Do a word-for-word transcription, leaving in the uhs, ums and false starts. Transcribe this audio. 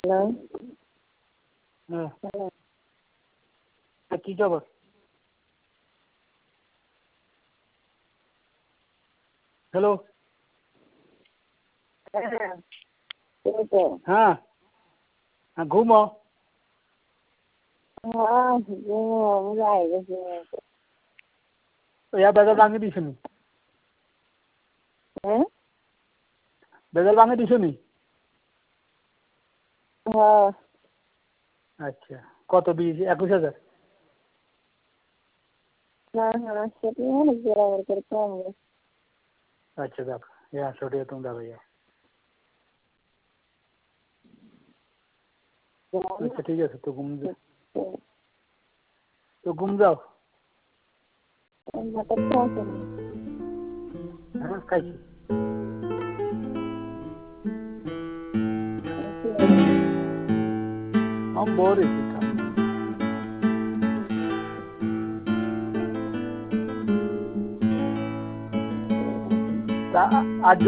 Hello. হ্যাঁ, hello. তা কি খবর? হ্যালো। হ্যাঁ, এই তো। হ্যাঁ, হ্যাঁ ঘুমো। হ্যাঁ, ঘুমো যাই গেছে। ইয়া বেজাল ভাঙি দিছুনি। হ্যাঁ? বেজাল ভাঙি দিছুনি। হ্যাঁ। আচ্ছা, কত দিয়েছি? একুশ হাজার। না, না, সেটি অনেক বরাবর করে কম গেছে। আচ্ছা দেখো, ইয়া ছোটিয়া তুমি দেখো ইয়া। আচ্ছা ঠিক আছে, তো ঘুম যাও। তো ঘুম যাও। ভাতের খাওয়া নি? হ্যাঁ খাইছি। हम बोर ही था। आज